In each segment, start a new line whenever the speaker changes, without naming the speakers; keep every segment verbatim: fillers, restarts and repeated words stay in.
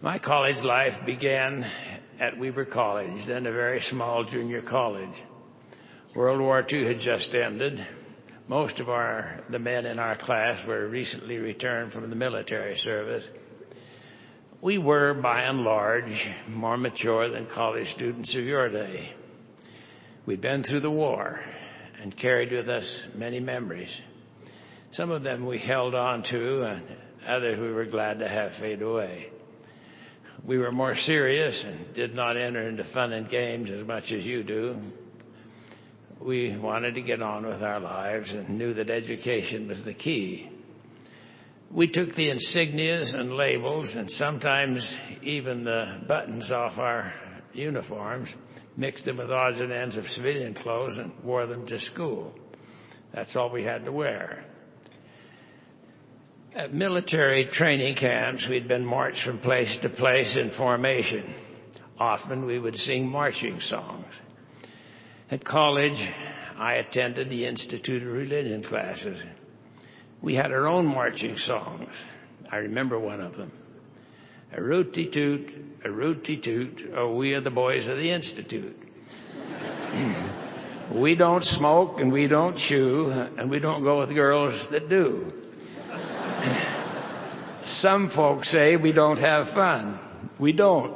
My college life began at Weber College, then a very small junior college. World War Two had just ended. Most of our, the men in our class were recently returned from the military service. We were, by and large, more mature than college students of your day. We'd been through the war and carried with us many memories. Some of them we held on to, and others we were glad to have fade away. We were more serious and did not enter into fun and games as much as you do. We wanted to get on with our lives and knew that education was the key. We took the insignias and labels and sometimes even the buttons off our uniforms, mixed them with odds and ends of civilian clothes, and wore them to school. That's all we had to wear. At military training camps, we'd been marched from place to place in formation. Often we would sing marching songs. At college, I attended the Institute of Religion classes. We had our own marching songs. I remember one of them. A rooty-toot, a rooty-toot, oh, we are the boys of the Institute. We don't smoke and we don't chew and we don't go with girls that do. Some folks say we don't have fun. We don't.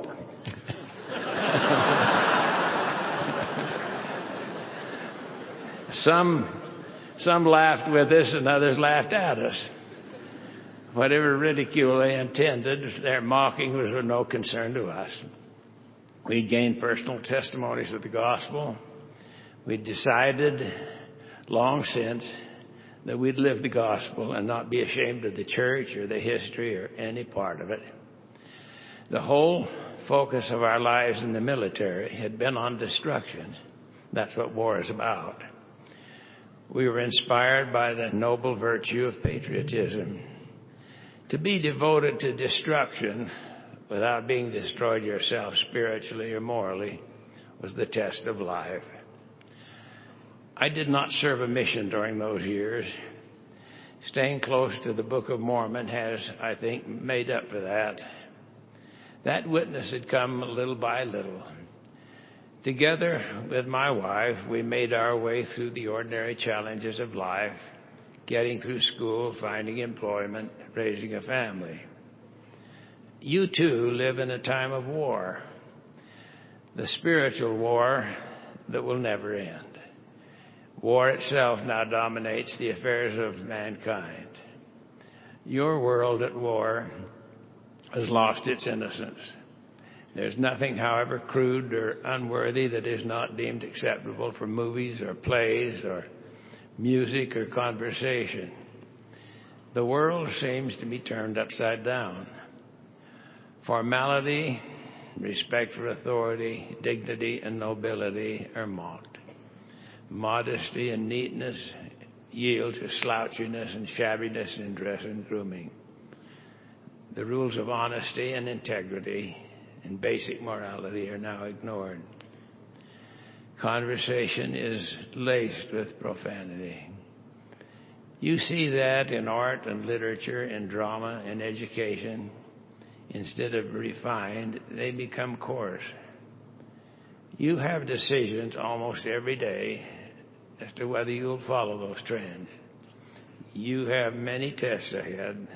Some, some laughed with us and others laughed at us. Whatever ridicule they intended, their mocking was of no concern to us. We'd gained personal testimonies of the gospel. We'd decided long since that we'd live the gospel and not be ashamed of the church or the history or any part of it. The whole focus of our lives in the military had been on destruction. That's what war is about. We were inspired by the noble virtue of patriotism. To be devoted to destruction without being destroyed yourself spiritually or morally was the test of life. I did not serve a mission during those years. Staying close to the Book of Mormon has, I think, made up for that. That witness had come little by little. Together with my wife, we made our way through the ordinary challenges of life, getting through school, finding employment, raising a family. You too live in a time of war, the spiritual war that will never end. War itself now dominates the affairs of mankind. Your world at war has lost its innocence. There's nothing, however crude or unworthy, that is not deemed acceptable for movies or plays or music or conversation. The world seems to be turned upside down. Formality, respect for authority, dignity, and nobility are mocked. Modesty and neatness yield to slouchiness and shabbiness in dress and grooming. The rules of honesty and integrity and basic morality are now ignored. Conversation is laced with profanity. You see that in art and literature, in drama and education. Instead of refined, they become coarse. You have decisions almost every day as to whether you'll follow those trends. You have many tests ahead.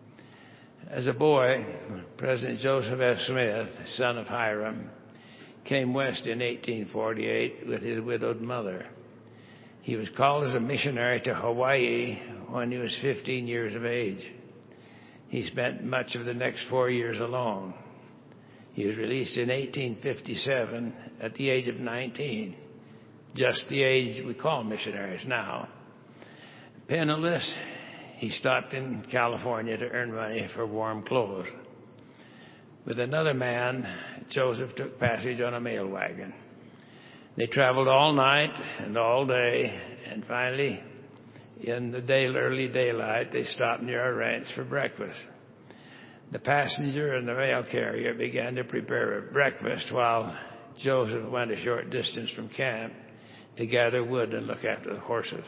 As a boy, President Joseph F. Smith, son of Hiram, came west in eighteen forty-eight with his widowed mother. He was called as a missionary to Hawaii when he was fifteen years of age. He spent much of the next four years alone. He was released in eighteen fifty-seven at the age of nineteen, just the age we call missionaries now. Penniless, he stopped in California to earn money for warm clothes. With another man, Joseph took passage on a mail wagon. They traveled all night and all day, and finally, in the day, early daylight, they stopped near a ranch for breakfast. The passenger and the mail carrier began to prepare breakfast while Joseph went a short distance from camp to gather wood and look after the horses.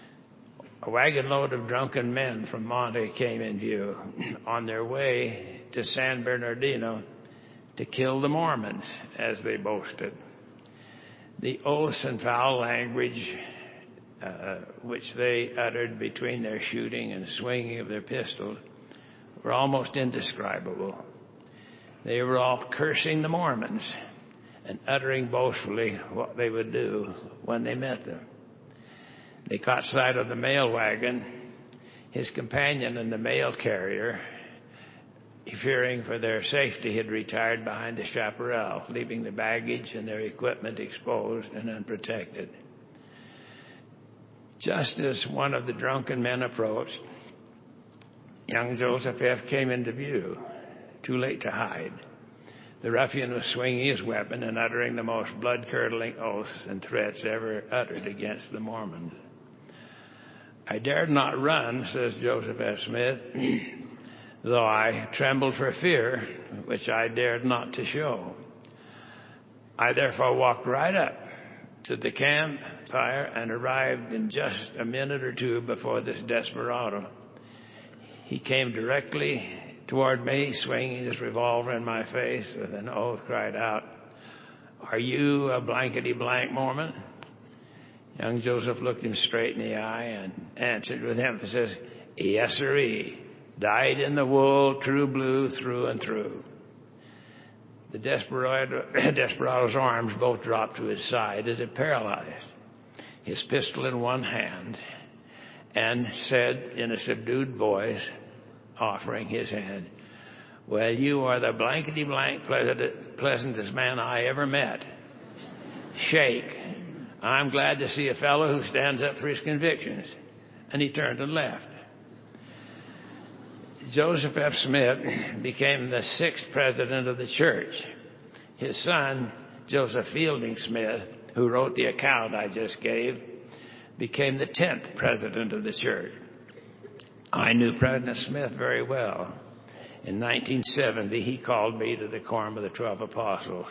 A wagon load of drunken men from Monte came in view. On their way to San Bernardino to kill the Mormons, as they boasted. The oaths and foul language uh, which they uttered between their shooting and swinging of their pistols were almost indescribable. They were all cursing the Mormons and uttering boastfully what they would do when they met them. They caught sight of the mail wagon. His companion and the mail carrier, fearing for their safety, had retired behind the chaparral, leaving the baggage and their equipment exposed and unprotected. Just as one of the drunken men approached, young Joseph F. came into view, too late to hide. The ruffian was swinging his weapon and uttering the most blood-curdling oaths and threats ever uttered against the Mormons. I dared not run, says Joseph F. Smith, though I trembled for fear, which I dared not to show. I therefore walked right up to the campfire and arrived in just a minute or two before this desperado. He came directly toward me, swinging his revolver in my face with an oath, cried out, "Are you a blankety-blank Mormon?" Young Joseph looked him straight in the eye and answered with emphasis, "Yes, sirree. Dyed in the wool, true blue, through and through." The desperado, desperado's arms both dropped to his side as if paralyzed, his pistol in one hand, and said in a subdued voice, offering his hand, "Well, you are the blankety-blank pleasantest man I ever met. Shake. I'm glad to see a fellow who stands up for his convictions." And he turned and left. Joseph F. Smith became the sixth president of the church. His son, Joseph Fielding Smith, who wrote the account I just gave, became the tenth president of the church. I knew President Smith very well. In nineteen seventy, he called me to the Quorum of the Twelve Apostles.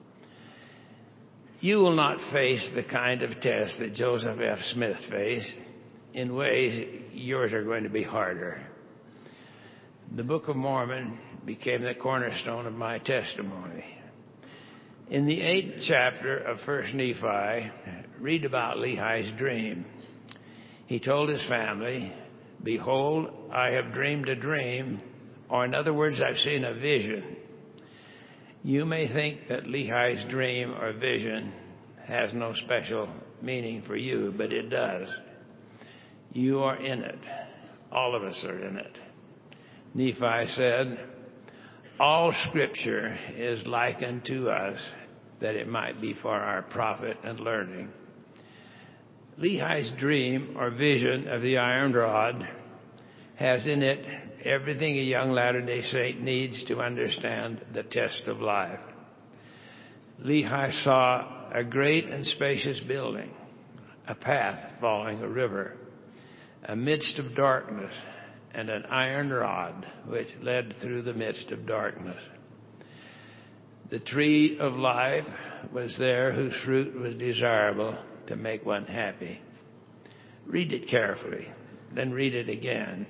You will not face the kind of test that Joseph F. Smith faced. In ways, yours are going to be harder. The Book of Mormon became the cornerstone of my testimony. In the eighth chapter of First Nephi, read about Lehi's dream. He told his family, "Behold, I have dreamed a dream," or in other words, I've seen a vision. You may think that Lehi's dream or vision has no special meaning for you, but it does. You are in it. All of us are in it. Nephi said, "All Scripture is likened to us, that it might be for our profit and learning." Lehi's dream or vision of the iron rod has in it everything a young Latter-day Saint needs to understand the test of life. Lehi saw a great and spacious building, a path following a river, a midst of darkness, and an iron rod which led through the midst of darkness. The tree of life was there, whose fruit was desirable to make one happy. Read it carefully, then read it again.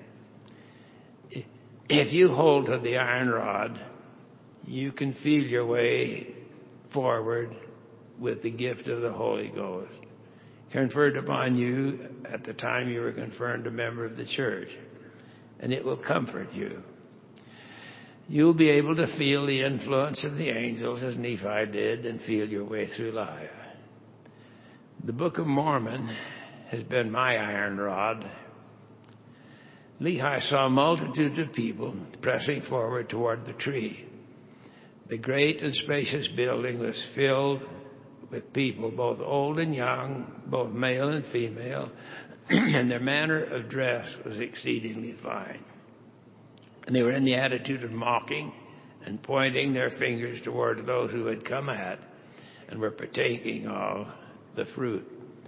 If you hold to the iron rod, you can feel your way forward with the gift of the Holy Ghost, conferred upon you at the time you were confirmed a member of the church, and it will comfort you. You'll be able to feel the influence of the angels as Nephi did and feel your way through life. The Book of Mormon has been my iron rod. Lehi saw multitudes of people pressing forward toward the tree. The great and spacious building was filled with people, both old and young, both male and female, and their manner of dress was exceedingly fine. And they were in the attitude of mocking and pointing their fingers toward those who had come at and were partaking of the fruit.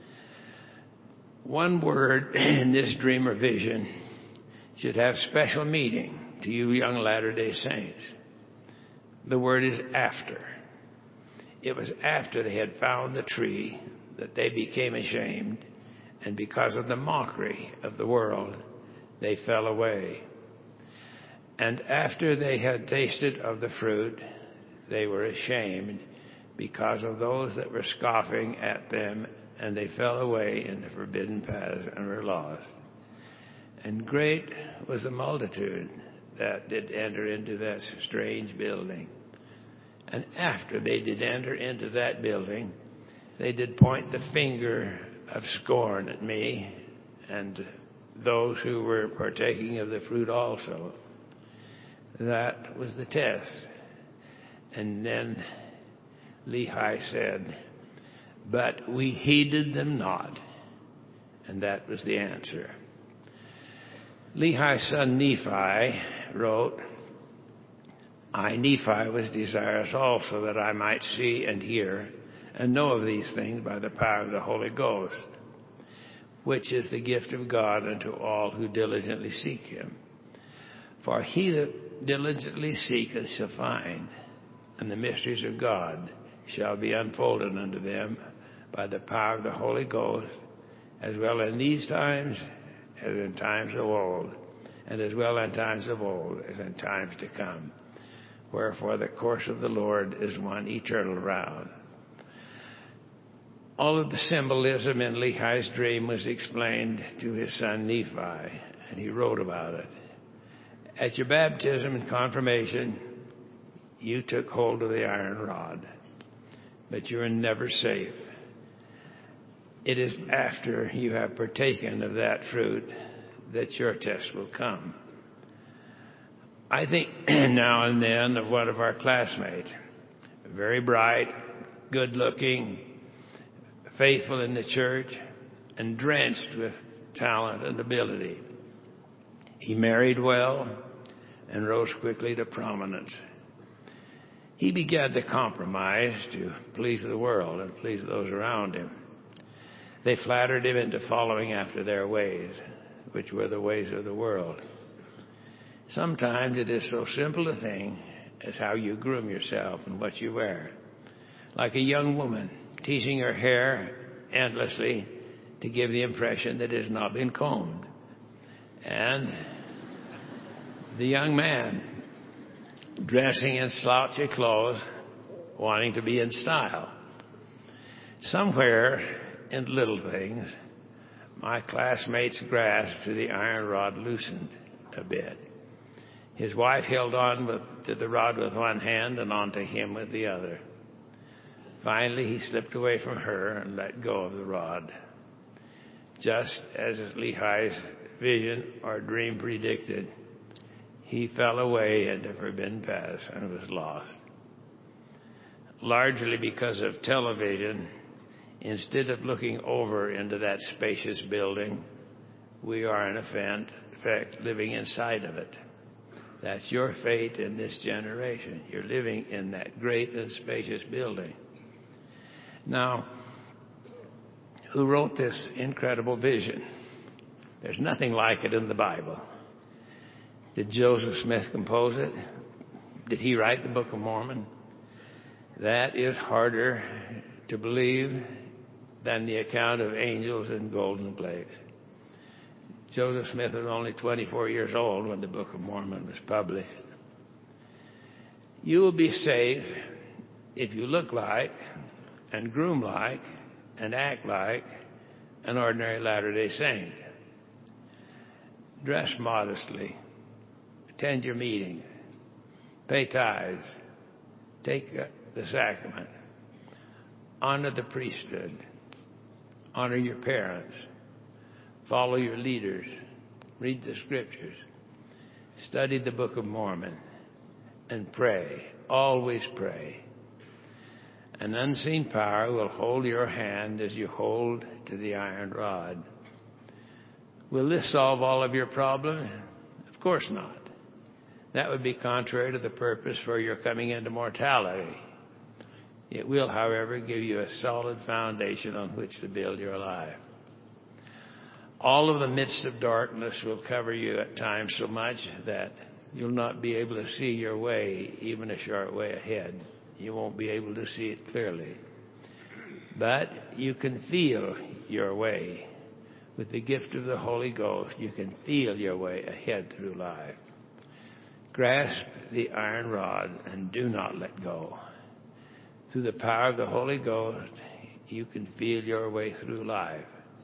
One word in this dream or vision should have special meaning to you young Latter-day Saints. The word is after. It was after they had found the tree that they became ashamed, and because of the mockery of the world, they fell away. And after they had tasted of the fruit, they were ashamed because of those that were scoffing at them, and they fell away in the forbidden paths and were lost. And great was the multitude that did enter into that strange building. And after they did enter into that building, they did point the finger of scorn at me and those who were partaking of the fruit also. That was the test. And then Lehi said, but we heeded them not. And that was the answer. Lehi's son Nephi wrote, I, Nephi, was desirous also that I might see and hear and know of these things by the power of the Holy Ghost, which is the gift of God unto all who diligently seek him. For he that diligently seeketh shall find, and the mysteries of God shall be unfolded unto them by the power of the Holy Ghost, as well in these times as in times of old, and as well in times of old as in times to come. Wherefore the course of the Lord is one eternal round. All of the symbolism in Lehi's dream was explained to his son Nephi, and he wrote about it. At your baptism and confirmation, you took hold of the iron rod, but you are never safe. It is after you have partaken of that fruit that your test will come. I think now and then of one of our classmates, very bright, good-looking, faithful in the church, and drenched with talent and ability. He married well and rose quickly to prominence. He began to compromise to please the world and please those around him. They flattered him into following after their ways, which were the ways of the world. Sometimes it is so simple a thing as how you groom yourself and what you wear. Like a young woman teasing her hair endlessly to give the impression that it has not been combed. And the young man dressing in slouchy clothes, wanting to be in style. Somewhere in little things, my classmate's grasp to the iron rod loosened a bit. His wife held on with, to the rod with one hand and onto him with the other. Finally, he slipped away from her and let go of the rod. Just as Lehi's vision or dream predicted, he fell away into forbidden paths and was lost. Largely because of television, instead of looking over into that spacious building, we are in effect living inside of it. That's your fate in this generation. You're living in that great and spacious building. Now, who wrote this incredible vision? There's nothing like it in the Bible. Did Joseph Smith compose it? Did he write the Book of Mormon? That is harder to believe than the account of angels and golden plates. Joseph Smith was only twenty-four years old when the Book of Mormon was published. You will be safe if you look like and groom like and act like an ordinary Latter-day Saint. Dress modestly. Attend your meeting. Pay tithes. Take the sacrament. Honor the priesthood. Honor your parents. Follow your leaders. Read the scriptures. Study the Book of Mormon. And pray. Always pray. An unseen power will hold your hand as you hold to the iron rod. Will this solve all of your problems? Of course not. That would be contrary to the purpose for your coming into mortality. It will, however, give you a solid foundation on which to build your life. All of the midst of darkness will cover you at times so much that you'll not be able to see your way even a short way ahead. You won't be able to see it clearly. But you can feel your way. With the gift of the Holy Ghost, you can feel your way ahead through life. Grasp the iron rod and do not let go. Through the power of the Holy Ghost, you can feel your way through life.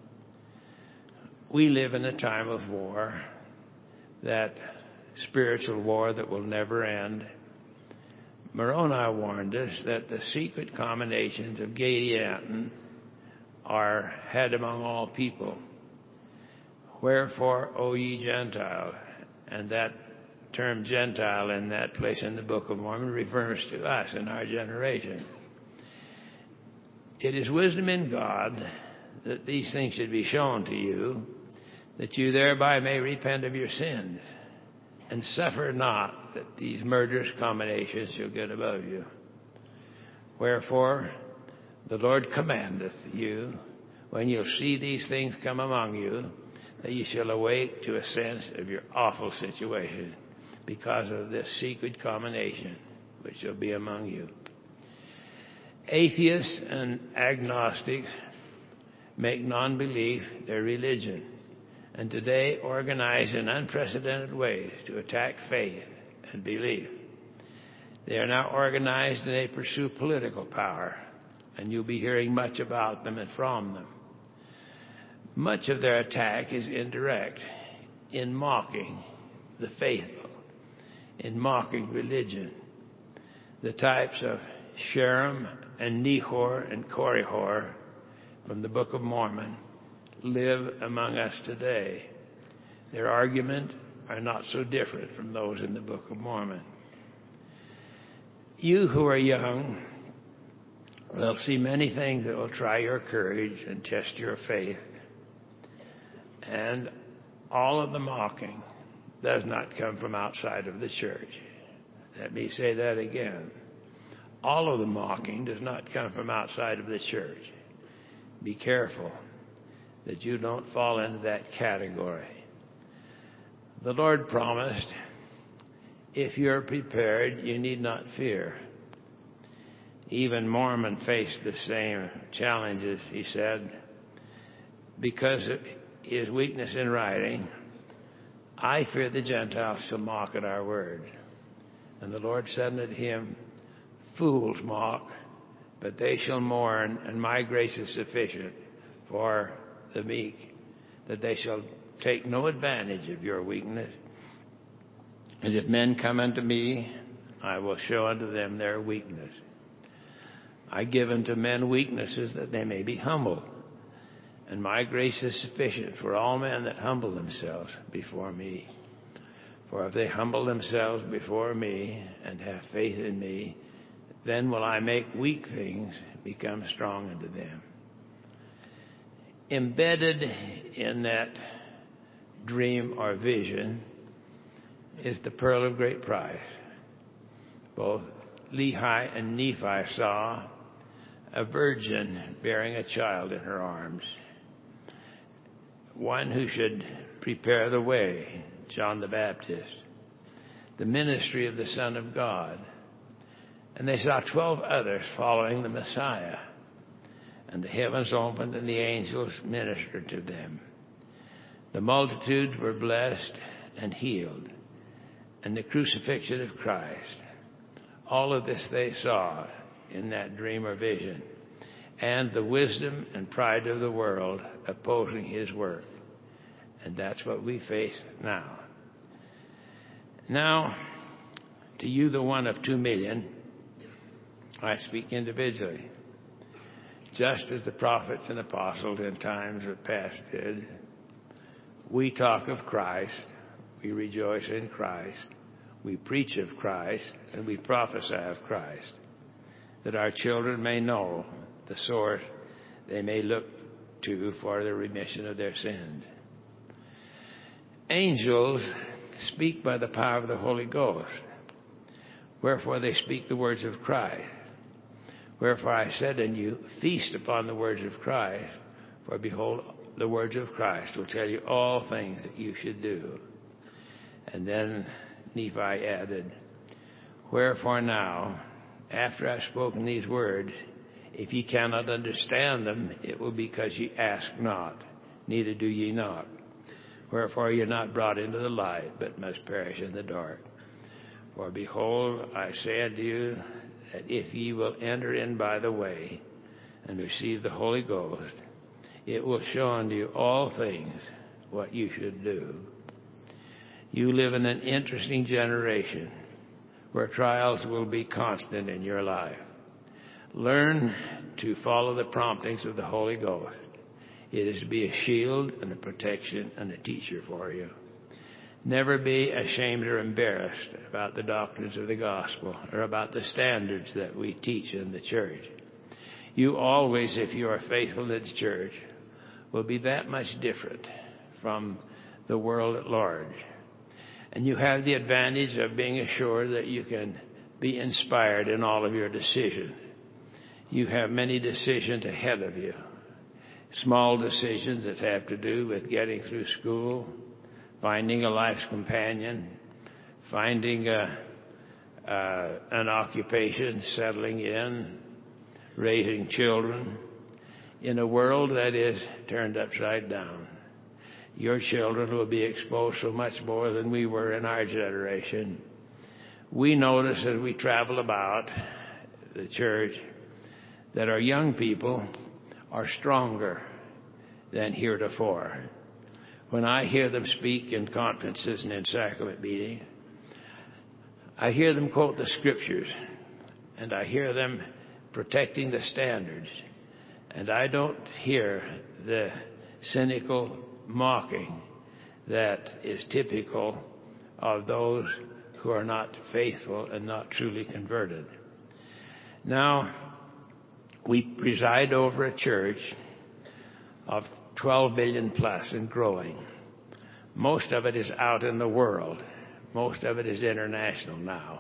We live in a time of war, that spiritual war that will never end. Moroni warned us that the secret combinations of Gadianton are had among all people. Wherefore, O ye Gentiles, and that term Gentile in that place in the Book of Mormon refers to us in our generation. It is wisdom in God that these things should be shown to you, that you thereby may repent of your sins, and suffer not that these murderous combinations shall get above you. Wherefore, the Lord commandeth you, when you'll see these things come among you, that you shall awake to a sense of your awful situation because of this secret combination which shall be among you. Atheists and agnostics make non-belief their religion, and today organize in unprecedented ways to attack faith and belief. They are now organized and they pursue political power, and you'll be hearing much about them and from them. Much of their attack is indirect, in mocking the faithful, in mocking religion. The types of Sherem and Nehor and Korihor from the Book of Mormon live among us today. Their arguments are not so different from those in the Book of Mormon. You who are young will see many things that will try your courage and test your faith. And all of the mocking does not come from outside of the church. Let me say that again. All of the mocking does not come from outside of the church. Be careful that you don't fall into that category. The Lord promised, if you're prepared, you need not fear. Even Mormon faced the same challenges, he said, because of his weakness in writing. I fear the Gentiles shall mock at our word. And the Lord said unto him, fools mock, but they shall mourn, and my grace is sufficient for the meek, that they shall take no advantage of your weakness. And if men come unto me, I will show unto them their weakness. I give unto men weaknesses that they may be humble. And my grace is sufficient for all men that humble themselves before me. For if they humble themselves before me and have faith in me, then will I make weak things become strong unto them. Embedded in that dream or vision is the pearl of great price. Both Lehi and Nephi saw a virgin bearing a child in her arms, one who should prepare the way, John the Baptist, the ministry of the Son of God. And they saw twelve others following the Messiah. And the heavens opened and the angels ministered to them. The multitudes were blessed and healed. And the crucifixion of Christ. All of this they saw in that dream or vision. And the wisdom and pride of the world opposing his work. And that's what we face now. Now, to you, the one of two million, I speak individually. Just as the prophets and apostles in times of past did, we talk of Christ, we rejoice in Christ, we preach of Christ, and we prophesy of Christ, that our children may know the source they may look to for the remission of their sins. Angels speak by the power of the Holy Ghost, wherefore they speak the words of Christ. Wherefore I said unto you, feast upon the words of Christ, for behold, the words of Christ will tell you all things that you should do. And then Nephi added, wherefore now, after I've spoken these words, if ye cannot understand them, it will be because ye ask not, neither do ye knock. Wherefore ye are not brought into the light, but must perish in the dark. For behold, I say unto you, that if ye will enter in by the way, and receive the Holy Ghost, it will show unto you all things what you should do. You live in an interesting generation where trials will be constant in your life. Learn to follow the promptings of the Holy Ghost. It is to be a shield and a protection and a teacher for you. Never be ashamed or embarrassed about the doctrines of the gospel or about the standards that we teach in the church. You always, if you are faithful to the church, will be that much different from the world at large. And you have the advantage of being assured that you can be inspired in all of your decisions. You have many decisions ahead of you. Small decisions that have to do with getting through school, finding a life's companion, finding a, uh, an occupation, settling in, raising children, in a world that is turned upside down. Your children will be exposed so much more than we were in our generation. We notice as we travel about the church that our young people are stronger than heretofore. When I hear them speak in conferences and in sacrament meetings, I hear them quote the scriptures, and I hear them protecting the standards, and I don't hear the cynical mocking that is typical of those who are not faithful and not truly converted. Now, we preside over a church of twelve million plus and growing. Most of it is out in the world. Most of it is international now.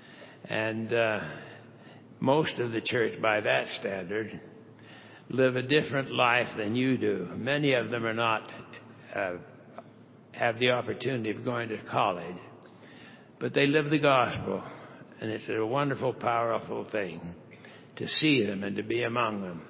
And uh, most of the church, by that standard, live a different life than you do. Many of them are not, uh, have the opportunity of going to college, but they live the gospel. And it's a wonderful, powerful thing to see them and to be among them.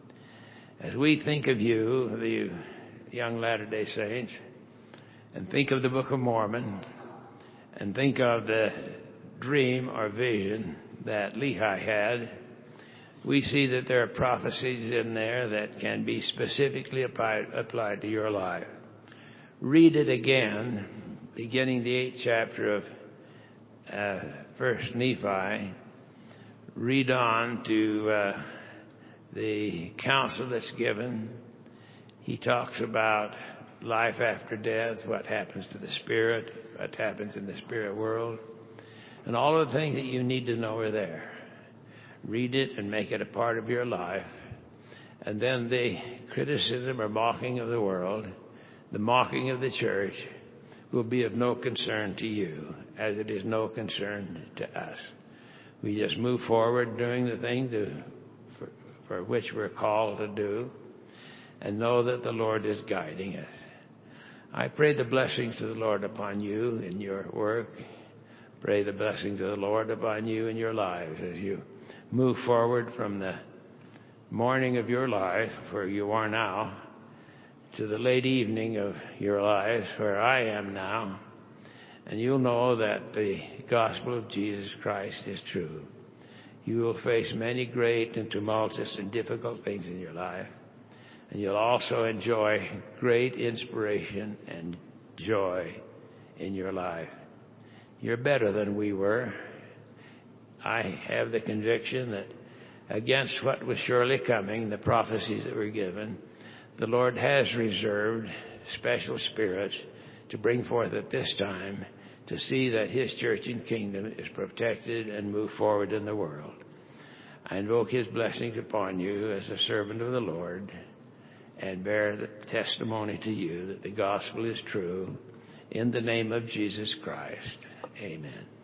As we think of you, the young Latter-day Saints, and think of the Book of Mormon, and think of the dream or vision that Lehi had, we see that there are prophecies in there that can be specifically applied, applied to your life. Read it again, beginning the eighth chapter of uh, First Nephi. Read on to uh, the counsel that's given. He talks about life after death, what happens to the spirit, what happens in the spirit world, and all of the things that you need to know are there. Read it and make it a part of your life. And then the criticism or mocking of the world, the mocking of the church, will be of no concern to you, as it is no concern to us. We just move forward doing the thing to, for, for which we're called to do, and know that the Lord is guiding us. I pray the blessings of the Lord upon you in your work. Pray the blessings of the Lord upon you in your lives as you move forward from the morning of your life, where you are now, to the late evening of your lives, where I am now. And you'll know that the gospel of Jesus Christ is true. You will face many great and tumultuous and difficult things in your life. And you'll also enjoy great inspiration and joy in your life. You're better than we were. I have the conviction that against what was surely coming, the prophecies that were given, the Lord has reserved special spirits to bring forth at this time to see that His church and kingdom is protected and move forward in the world. I invoke His blessings upon you as a servant of the Lord, and bear the testimony to you that the gospel is true, in the name of Jesus Christ. Amen.